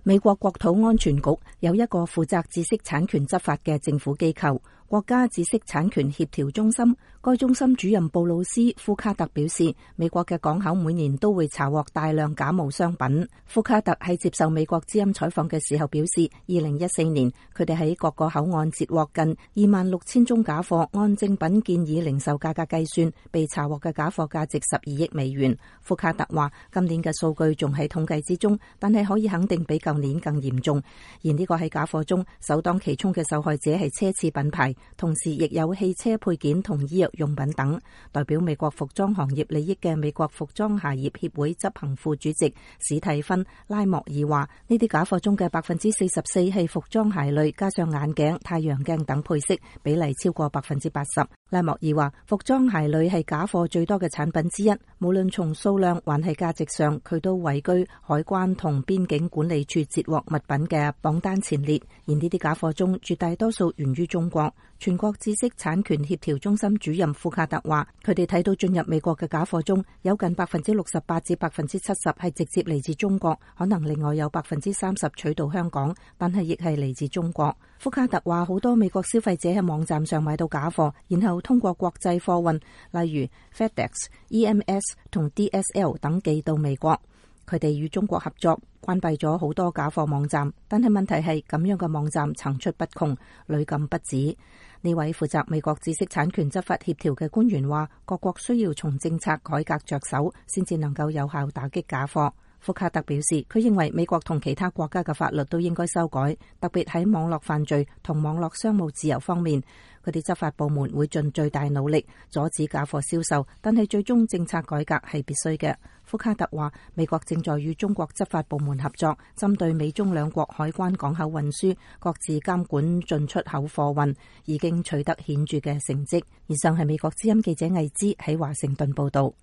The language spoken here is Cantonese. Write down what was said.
美國國土安全局有一個負責知識產權執法嘅政府機構，國家知識產權協調中心。該中心主任布魯斯·庫卡特表示，美國嘅港口每年都會查獲大量假冒商品。庫卡特喺接受美國之音採訪嘅時候表示，2014年佢哋喺各個口岸截獲近26,000宗假貨，按正品建議零售價格計算，被查獲嘅假貨價值12億美元。庫卡特話，今年嘅數據仲喺統計之中，但係可以肯定比舊年更嚴重。而呢個喺假貨中首當其衝嘅受害者係奢侈品牌，同時亦有汽車配件同醫藥用品等。代表美國服裝行業利益嘅美國服裝鞋業協會執行副主席史蒂芬·拉莫爾話，呢啲假貨中嘅44%係服裝鞋類，加上眼鏡、太陽鏡等配飾，比例超過80%。拉莫爾話，服裝鞋類係假貨最多嘅產品之一，無論從數量還係價值上，佢都位居海關同邊境管理處截獲物品嘅榜單前列。而呢啲假貨中絕大多數源於中國。全國知識產權協調中心主任庫卡特話，佢哋睇到進入美國嘅假貨中有近68%至70%係直接嚟自中國，可能另外有30%取道香港，但係亦係嚟自中國。庫卡特話，好多美國消費者喺網站上買到假貨，然後通過國際貨運，例如 FedEx、EMS 同 DSL 等寄到美國。佢哋與中國合作，關閉咗好多假貨網站，但係問題係咁樣嘅網站層出不窮，屢禁不止。呢位負責美國知識產權執法協調嘅官員話，各國需要從政策改革着手，先至能夠有效打擊假貨。庫卡特表示，佢認為美國同其他國家嘅法律都應該修改，特別喺網絡犯罪同網絡商務自由方面。佢哋執法部門會盡最大努力阻止假貨銷售，但係最終政策改革係必須嘅。庫卡特話，美國正在與中國執法部門合作，針對美中兩國海關港口運輸各自監管進出口貨運，已經取得顯著嘅成績。以上係美國之音記者魏之喺華盛頓報道。